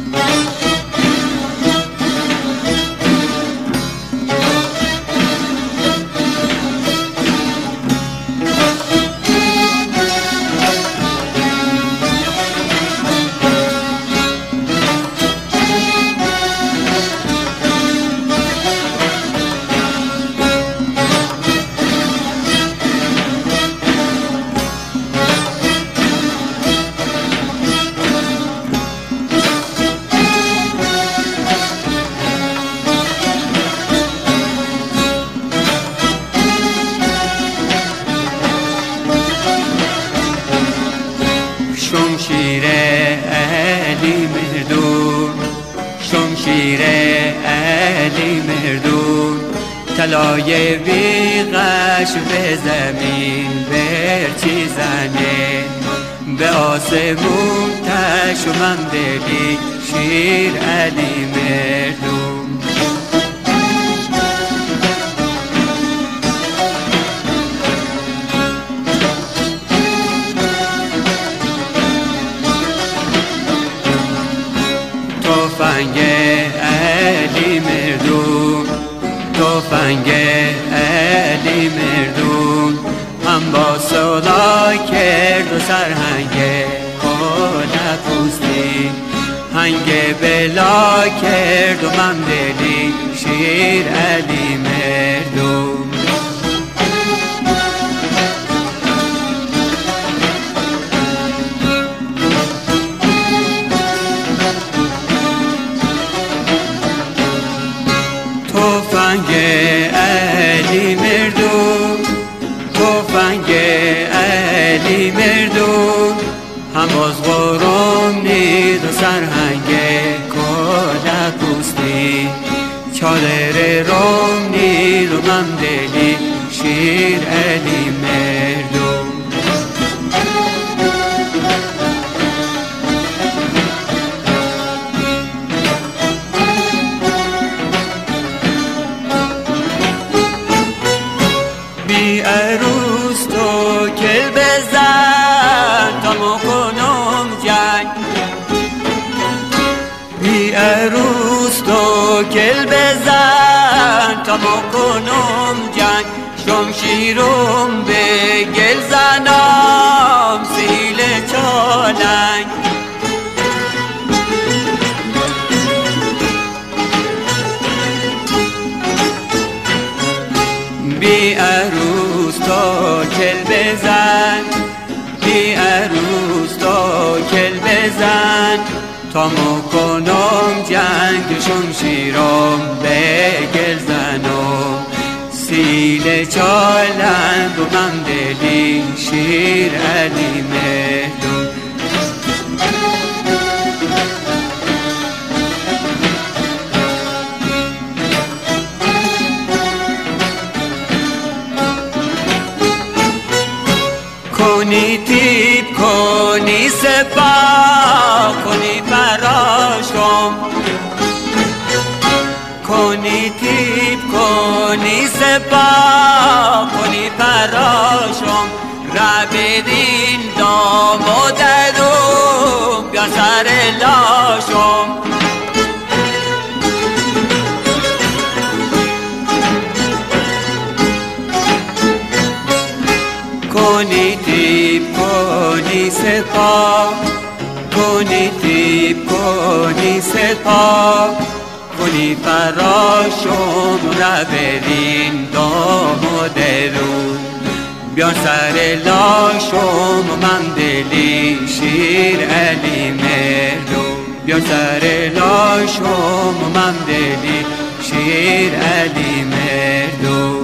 شمشیر علی مردون، شمشیر علی مردون، طلای بیغش به زمین برچی زنه، به آسمون تشمم دلی شیر علی مردون. تفنگ علی مردون، تفنگ علی مردون، هم با صدا کرد و سرهنگ کهنه پوستی، هنگ بلا کرد و من دلی شیر علی مردون. تفنگ علی مردون، تفنگ علی مردون، هم باز قرم نید و سرهنگ کهنه پوستی، چادر روم نید و من دلی شیر علی مردون. بی عروس تو کل بزن تا مکنم جنگ، بی عروس تو کل بزن تا مکنم جنگ، شمشیرم به گل زنم سیل چالنگ. بی عروس تا کل بزن، بی عروس تا کل بزن تا مکنم جنگ، شمشیرم به گل زنم سیل چالنگ و من دلی شیر علی مردون. کنی تیب کنی سپاه کنی فراشم، کنی تیب کنی سپاه کنی فراشم، ربدین دام و درم بیا سر لاشم. کنی تیب کنی سپاه کنی تیب کنی سپاه کنی فراشم، ربرین دام و درون بیار سر لاشم و من دلی شیر علی مردون، بیار سر لاشم و من دلی شیر علی مردون.